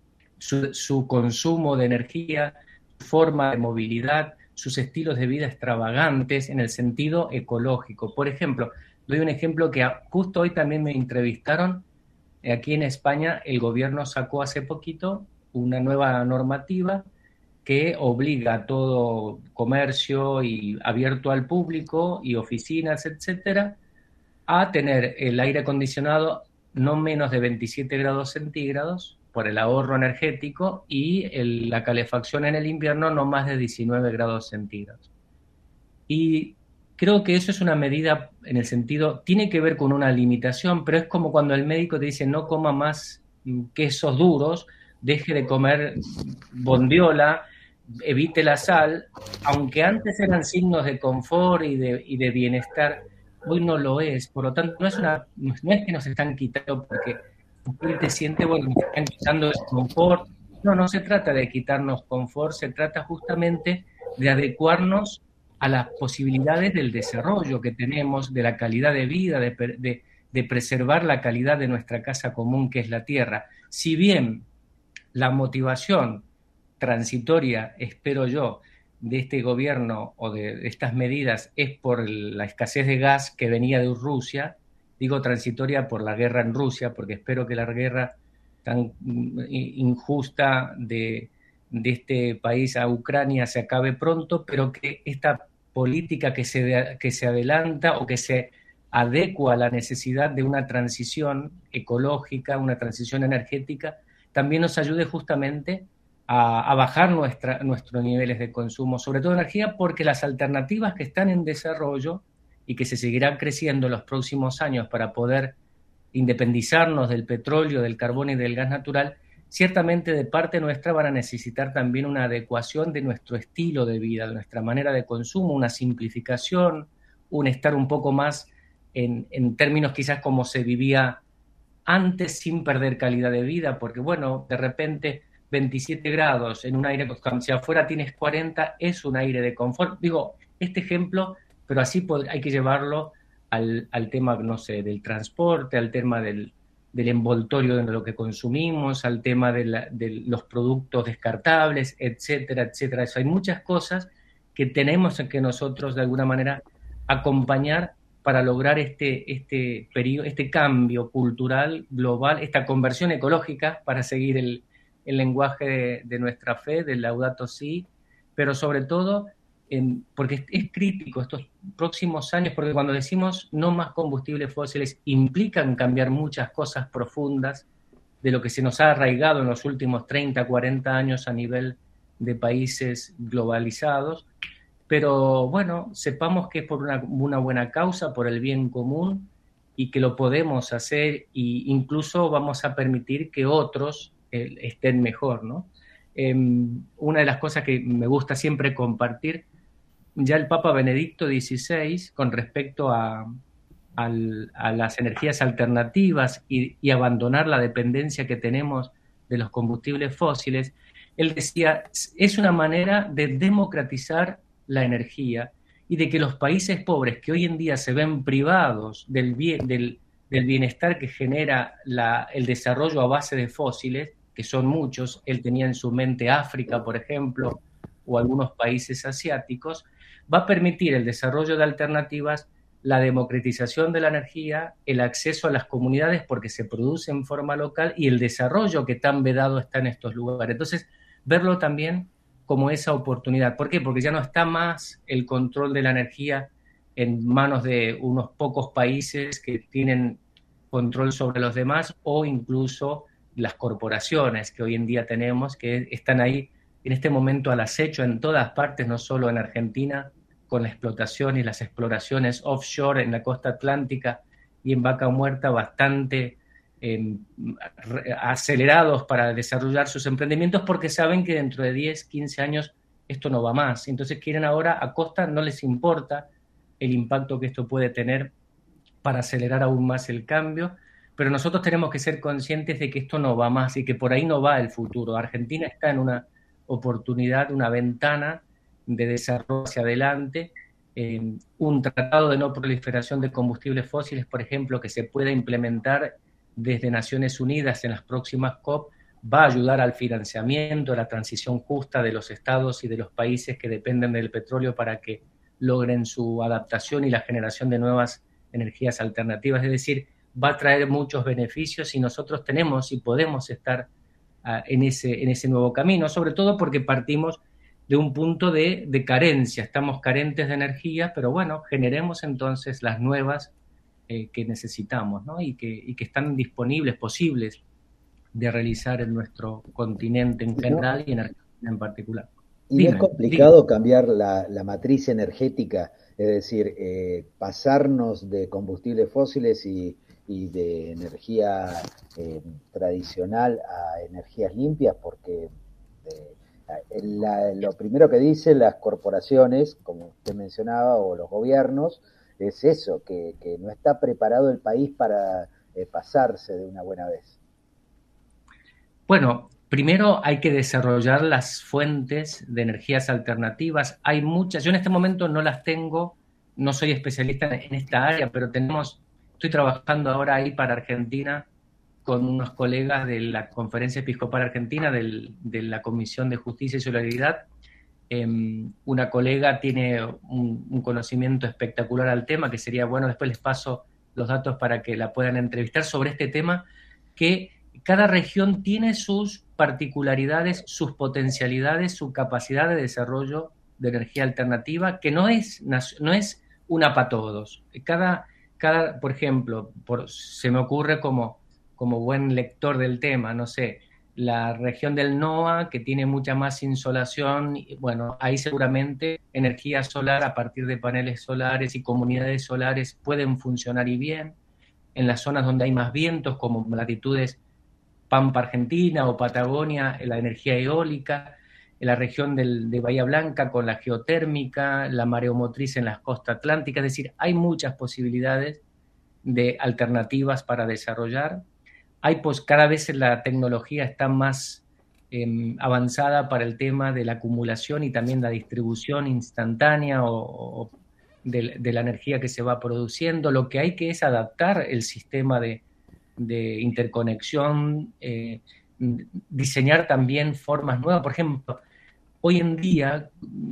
su consumo de energía, su forma de movilidad, sus estilos de vida extravagantes en el sentido ecológico. Por ejemplo, doy un ejemplo que justo hoy también me entrevistaron. Aquí en España el gobierno sacó hace poquito una nueva normativa que obliga a todo comercio y abierto al público y oficinas, etcétera, a tener el aire acondicionado no menos de 27 grados centígrados por el ahorro energético, y la calefacción en el invierno no más de 19 grados centígrados. Y creo que eso es una medida en el sentido, tiene que ver con una limitación, pero es como cuando el médico te dice no coma más quesos duros, deje de comer bondiola, evite la sal, aunque antes eran signos de confort y de bienestar, hoy no lo es. Por lo tanto, no es que nos están quitando porque el cliente siente, bueno, nos están quitando ese confort. No se trata de quitarnos confort, se trata justamente de adecuarnos a las posibilidades del desarrollo que tenemos, de la calidad de vida, de preservar la calidad de nuestra casa común, que es la tierra. Si bien la motivación transitoria, espero yo, de este gobierno o de estas medidas es por la escasez de gas que venía de Rusia, digo transitoria por la guerra en Rusia, porque espero que la guerra tan injusta de este país a Ucrania se acabe pronto, pero que esta política que se adelanta o que se adecua a la necesidad de una transición ecológica, una transición energética, también nos ayude justamente a bajar nuestros niveles de consumo, sobre todo de energía, porque las alternativas que están en desarrollo y que se seguirán creciendo en los próximos años para poder independizarnos del petróleo, del carbón y del gas natural, ciertamente de parte nuestra van a necesitar también una adecuación de nuestro estilo de vida, de nuestra manera de consumo, una simplificación, un estar un poco más en términos quizás como se vivía antes, sin perder calidad de vida, porque bueno, de repente 27 grados en un aire, si afuera tienes 40, es un aire de confort. Digo, este ejemplo, pero así hay que llevarlo al tema, no sé, del transporte, al tema del envoltorio de lo que consumimos, al tema de los productos descartables, etcétera, etcétera. Eso, hay muchas cosas que tenemos que nosotros de alguna manera acompañar para lograr este cambio cultural global, esta conversión ecológica, para seguir el lenguaje de nuestra fe, del Laudato Si, pero sobre todo porque es crítico estos próximos años, porque cuando decimos no más combustibles fósiles, implican cambiar muchas cosas profundas de lo que se nos ha arraigado en los últimos 30, 40 años a nivel de países globalizados. Pero bueno, sepamos que es por una buena causa, por el bien común, y que lo podemos hacer, e incluso vamos a permitir que otros estén mejor, ¿no? Una de las cosas que me gusta siempre compartir, ya el Papa Benedicto XVI, con respecto a las energías alternativas y abandonar la dependencia que tenemos de los combustibles fósiles, él decía, es una manera de democratizar la energía y de que los países pobres que hoy en día se ven privados del bienestar que genera el desarrollo a base de fósiles, que son muchos, él tenía en su mente África, por ejemplo, o algunos países asiáticos, va a permitir el desarrollo de alternativas, la democratización de la energía, el acceso a las comunidades porque se produce en forma local y el desarrollo que tan vedado está en estos lugares. Entonces, verlo también como esa oportunidad. ¿Por qué? Porque ya no está más el control de la energía en manos de unos pocos países que tienen control sobre los demás, o incluso las corporaciones que hoy en día tenemos, que están ahí en este momento al acecho en todas partes, no solo en Argentina, con la explotación y las exploraciones offshore en la costa atlántica y en Vaca Muerta bastante acelerados para desarrollar sus emprendimientos, porque saben que dentro de 10, 15 años esto no va más. Entonces quieren ahora, a costa, no les importa el impacto que esto puede tener para acelerar aún más el cambio, pero nosotros tenemos que ser conscientes de que esto no va más y que por ahí no va el futuro. Argentina está en una oportunidad, una ventana de desarrollo hacia adelante, un tratado de no proliferación de combustibles fósiles, por ejemplo, que se pueda implementar desde Naciones Unidas en las próximas COP, va a ayudar al financiamiento, a la transición justa de los estados y de los países que dependen del petróleo para que logren su adaptación y la generación de nuevas energías alternativas. Es decir, va a traer muchos beneficios y nosotros tenemos y podemos estar en ese nuevo camino, sobre todo porque partimos de un punto de carencia. Estamos carentes de energía, pero bueno, generemos entonces las nuevas que necesitamos, ¿no? Y que están disponibles, posibles de realizar en nuestro continente en general y en Argentina en particular. Y es complicado cambiar la matriz energética, es decir, pasarnos de combustibles fósiles y de energía tradicional a energías limpias, porque lo primero que dicen las corporaciones, como usted mencionaba, o los gobiernos, es eso, que no está preparado el país para pasarse de una buena vez. Bueno, primero hay que desarrollar las fuentes de energías alternativas. Hay muchas, yo en este momento no las tengo, no soy especialista en esta área, pero estoy trabajando ahora ahí para Argentina con unos colegas de la Conferencia Episcopal Argentina, de la Comisión de Justicia y Solidaridad. Una colega tiene un conocimiento espectacular al tema, que sería bueno, después les paso los datos para que la puedan entrevistar sobre este tema, que cada región tiene sus particularidades, sus potencialidades, su capacidad de desarrollo de energía alternativa, que no es una para todos. Cada por ejemplo, se me ocurre como buen lector del tema, no sé, la región del NOA, que tiene mucha más insolación, bueno, ahí seguramente energía solar a partir de paneles solares y comunidades solares pueden funcionar y bien. En las zonas donde hay más vientos, como latitudes Pampa Argentina o Patagonia, la energía eólica. En la región de Bahía Blanca con la geotérmica, la mareomotriz en las costas atlánticas, es decir, hay muchas posibilidades de alternativas para desarrollar. Cada vez la tecnología está más avanzada para el tema de la acumulación y también la distribución instantánea o de la energía que se va produciendo. Lo que hay que es adaptar el sistema de interconexión, diseñar también formas nuevas. Por ejemplo, hoy en día,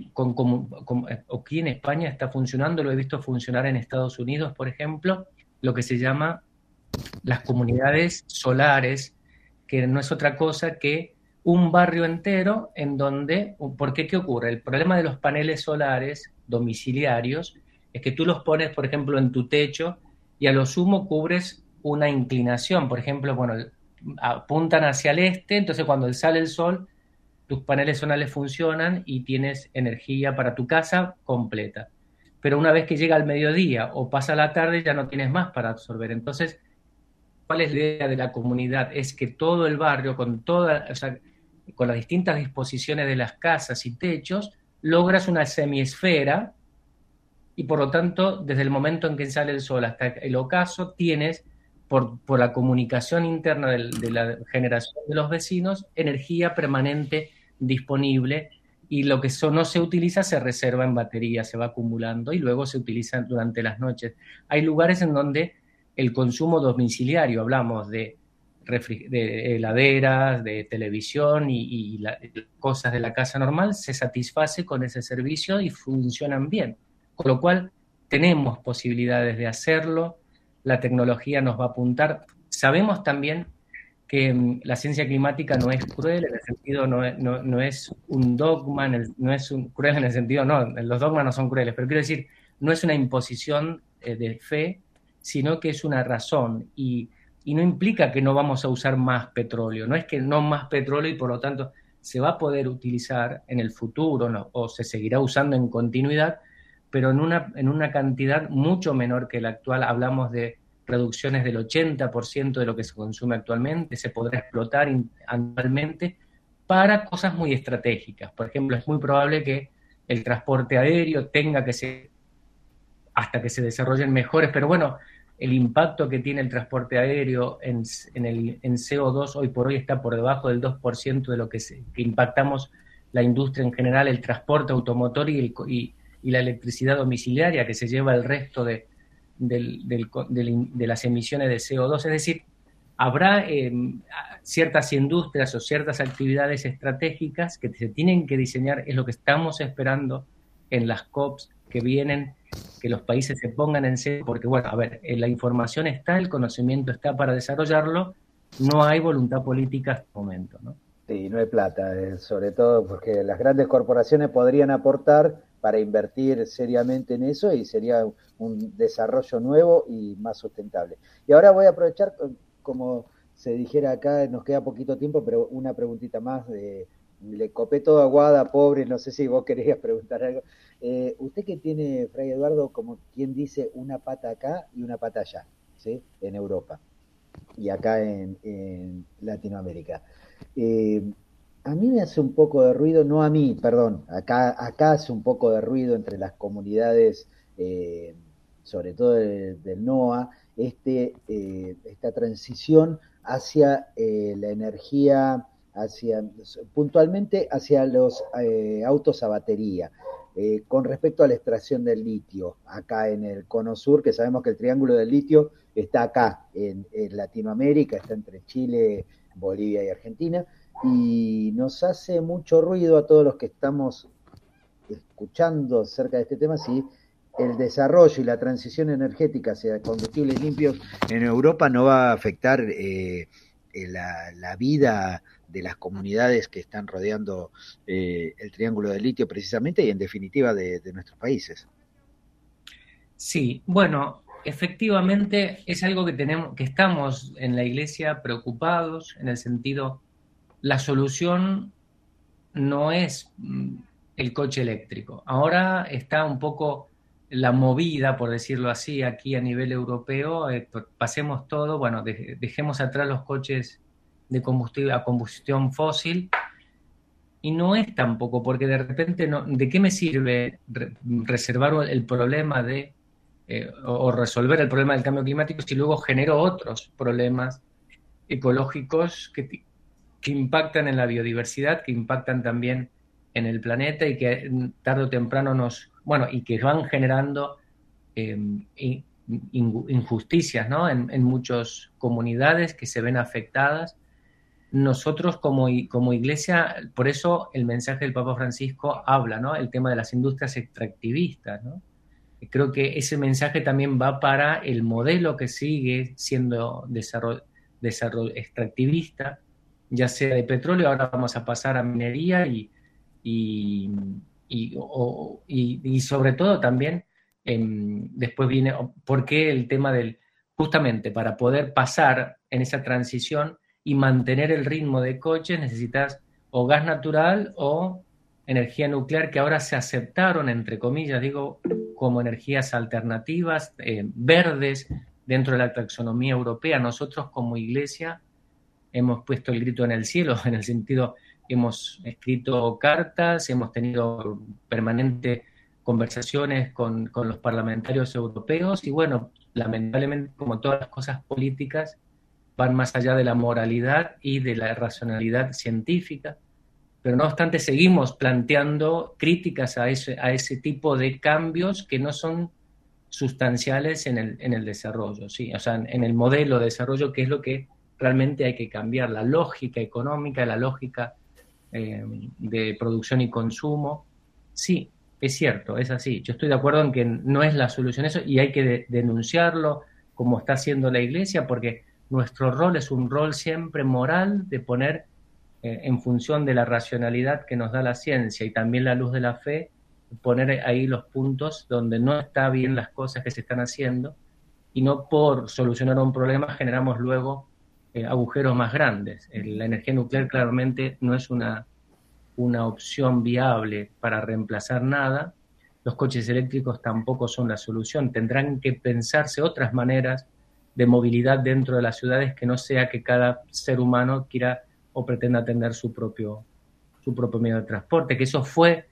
aquí en España está funcionando, lo he visto funcionar en Estados Unidos, por ejemplo, lo que se llama las comunidades solares, que no es otra cosa que un barrio entero en donde, porque ¿qué ocurre? El problema de los paneles solares domiciliarios es que tú los pones, por ejemplo, en tu techo y a lo sumo cubres una inclinación. Por ejemplo, bueno, apuntan hacia el este, entonces cuando sale el sol, tus paneles solares funcionan y tienes energía para tu casa completa. Pero una vez que llega el mediodía o pasa la tarde, ya no tienes más para absorber. Entonces, ¿cuál es la idea de la comunidad? Es que todo el barrio, con las distintas disposiciones de las casas y techos, logras una semiesfera y por lo tanto, desde el momento en que sale el sol hasta el ocaso, tienes, por la comunicación interna de la generación de los vecinos, energía permanente disponible, y lo que no se utiliza se reserva en batería, se va acumulando y luego se utiliza durante las noches. Hay lugares en donde el consumo domiciliario, hablamos de heladeras, de televisión y cosas de la casa normal, se satisface con ese servicio y funcionan bien. Con lo cual tenemos posibilidades de hacerlo, la tecnología nos va a apuntar. Sabemos también que la ciencia climática no es cruel, en el sentido no es un dogma, no es cruel en el sentido, no, los dogmas no son crueles, pero quiero decir, no es una imposición de fe, sino que es una razón, y no implica que no vamos a usar más petróleo, no es que no más petróleo y por lo tanto se va a poder utilizar en el futuro, ¿no? O se seguirá usando en continuidad, pero en una cantidad mucho menor que la actual. Hablamos de reducciones del 80% de lo que se consume actualmente, se podrá explotar anualmente para cosas muy estratégicas. Por ejemplo, es muy probable que el transporte aéreo tenga que ser, hasta que se desarrollen mejores, pero bueno, el impacto que tiene el transporte aéreo en CO2 hoy por hoy está por debajo del 2% de lo que impactamos la industria en general, el transporte automotor y la electricidad domiciliaria, que se lleva el resto de las emisiones de CO2. Es decir, habrá ciertas industrias o ciertas actividades estratégicas que se tienen que diseñar, es lo que estamos esperando en las COPs que vienen, que los países se pongan en serio, porque bueno, a ver, la información está, el conocimiento está para desarrollarlo, no hay voluntad política hasta el momento, ¿no? Sí, no hay plata, sobre todo porque las grandes corporaciones podrían aportar para invertir seriamente en eso y sería un desarrollo nuevo y más sustentable. Y ahora voy a aprovechar, como se dijera acá, nos queda poquito tiempo, pero una preguntita más. Le copé todo a Guada, pobre, no sé si vos querías preguntar algo. Usted que tiene, Fray Eduardo, como quien dice, una pata acá y una pata allá, ¿sí? En Europa y acá en Latinoamérica. A mí me hace un poco de ruido, no a mí, perdón, acá hace un poco de ruido entre las comunidades, sobre todo del NOA, esta transición hacia la energía, puntualmente hacia los autos a batería, con respecto a la extracción del litio, acá en el Cono Sur, que sabemos que el triángulo del litio está acá, en Latinoamérica, está entre Chile, Bolivia y Argentina, y nos hace mucho ruido a todos los que estamos escuchando acerca de este tema si el desarrollo y la transición energética hacia combustibles limpios en Europa no va a afectar la vida de las comunidades que están rodeando el triángulo del litio precisamente y en definitiva de nuestros países. Sí, bueno, efectivamente es algo que estamos en la Iglesia preocupados, en el sentido, la solución no es el coche eléctrico. Ahora está un poco la movida, por decirlo así, aquí a nivel europeo, pasemos todo, bueno, dejemos atrás los coches de combustión fósil, y no es tampoco, porque de repente, ¿de qué me sirve reservar el problema o resolver el problema del cambio climático si luego genero otros problemas ecológicos que impactan en la biodiversidad, que impactan también en el planeta y que tarde o temprano y que van generando injusticias, ¿no? En muchas comunidades que se ven afectadas. Nosotros como Iglesia, por eso el mensaje del Papa Francisco habla, ¿no? El tema de las industrias extractivistas, ¿no? Creo que ese mensaje también va para el modelo que sigue siendo desarrollo extractivista, ya sea de petróleo, ahora vamos a pasar a minería y sobre todo también después viene, porque el tema justamente para poder pasar en esa transición y mantener el ritmo de coches necesitas o gas natural o energía nuclear, que ahora se aceptaron, entre comillas, digo, como energías alternativas, verdes, dentro de la taxonomía europea. Nosotros como Iglesia hemos puesto el grito en el cielo, en el sentido, hemos escrito cartas, hemos tenido permanentes conversaciones con los parlamentarios europeos y bueno, lamentablemente, como todas las cosas políticas, van más allá de la moralidad y de la racionalidad científica, pero no obstante seguimos planteando críticas a ese tipo de cambios que no son sustanciales en el desarrollo, ¿sí? O sea, en el modelo de desarrollo, que es lo que realmente hay que cambiar, la lógica económica, la lógica de producción y consumo. Sí, es cierto, es así. Yo estoy de acuerdo en que no es la solución eso y hay que denunciarlo como está haciendo la Iglesia, porque nuestro rol es un rol siempre moral de poner en función de la racionalidad que nos da la ciencia y también la luz de la fe, poner ahí los puntos donde no está bien las cosas que se están haciendo y no por solucionar un problema generamos luego agujeros más grandes. La energía nuclear claramente no es una opción viable para reemplazar nada. Los coches eléctricos tampoco son la solución. Tendrán que pensarse otras maneras de movilidad dentro de las ciudades que no sea que cada ser humano quiera o pretenda tener su propio medio de transporte, que eso fue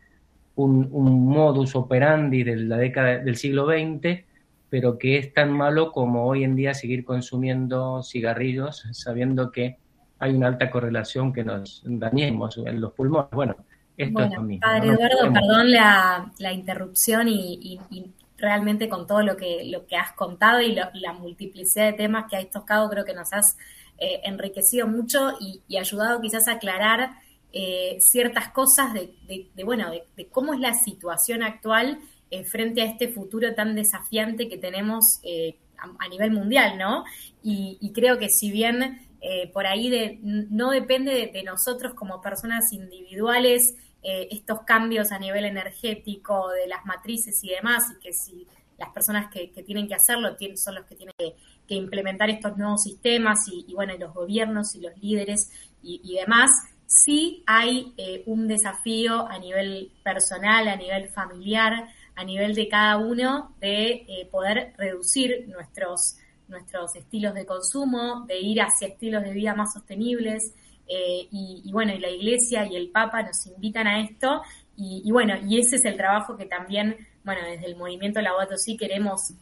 un modus operandi de la década del siglo XX, pero que es tan malo como hoy en día seguir consumiendo cigarrillos sabiendo que hay una alta correlación que nos dañemos en los pulmones. Bueno, esto es lo mismo. Padre Eduardo, perdón la interrupción y realmente con todo lo que has contado y la multiplicidad de temas que has tocado, creo que nos has enriquecido mucho y ayudado quizás a aclarar ciertas cosas de cómo es la situación actual frente a este futuro tan desafiante que tenemos a nivel mundial, ¿no? Y creo que si bien por ahí no depende de nosotros como personas individuales estos cambios a nivel energético de las matrices y demás, y que si las personas que tienen que hacerlo son los que tienen que implementar estos nuevos sistemas y los gobiernos y los líderes y demás, sí hay un desafío a nivel personal, a nivel familiar, a nivel de cada uno de poder reducir nuestros estilos de consumo, de ir hacia estilos de vida más sostenibles, y la Iglesia y el Papa nos invitan a esto, y ese es el trabajo que también, desde el movimiento Laudato Si queremos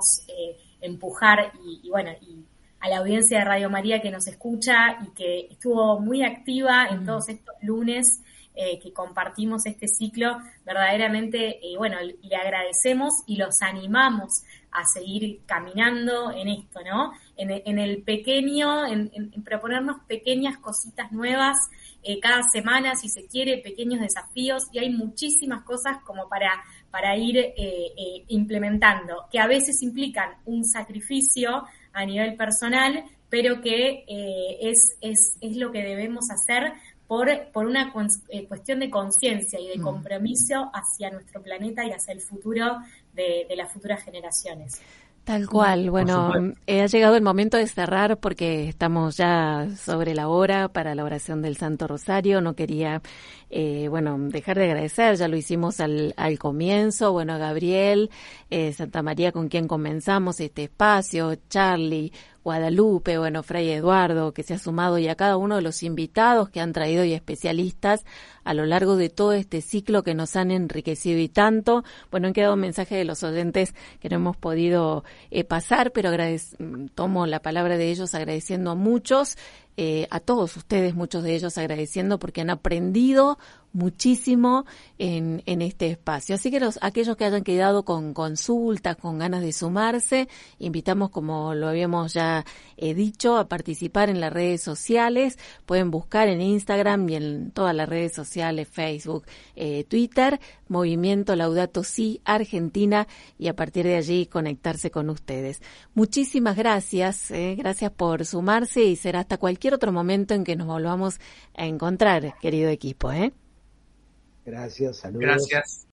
empujar, y a la audiencia de Radio María que nos escucha y que estuvo muy activa en todos estos lunes que compartimos este ciclo, verdaderamente, le agradecemos y los animamos a seguir caminando en esto, ¿no? En el pequeño, en proponernos pequeñas cositas nuevas cada semana, si se quiere, pequeños desafíos, y hay muchísimas cosas como para ir implementando, que a veces implican un sacrificio a nivel personal, pero que es lo que debemos hacer por una cuestión de conciencia y de compromiso hacia nuestro planeta y hacia el futuro de las futuras generaciones. Tal cual. Bueno, ha llegado el momento de cerrar porque estamos ya sobre la hora para la oración del Santo Rosario. No quería, dejar de agradecer, ya lo hicimos al comienzo, a Gabriel, Santa María, con quien comenzamos este espacio, Charly, Guadalupe, Fray Eduardo, que se ha sumado, y a cada uno de los invitados que han traído y especialistas a lo largo de todo este ciclo que nos han enriquecido y tanto. Han quedado mensajes de los oyentes que no hemos podido pasar, pero tomo la palabra de ellos agradeciendo a muchos a todos ustedes, muchos de ellos agradeciendo porque han aprendido muchísimo en este espacio. Así que aquellos que hayan quedado con consultas, con ganas de sumarse, invitamos, como lo habíamos ya dicho, a participar en las redes sociales. Pueden buscar en Instagram y en todas las redes sociales, Facebook, Twitter, Movimiento Laudato Si Argentina, y a partir de allí conectarse con ustedes. Muchísimas gracias, gracias por sumarse, y será hasta cualquier otro momento en que nos volvamos a encontrar, querido equipo. Gracias, saludos. Gracias.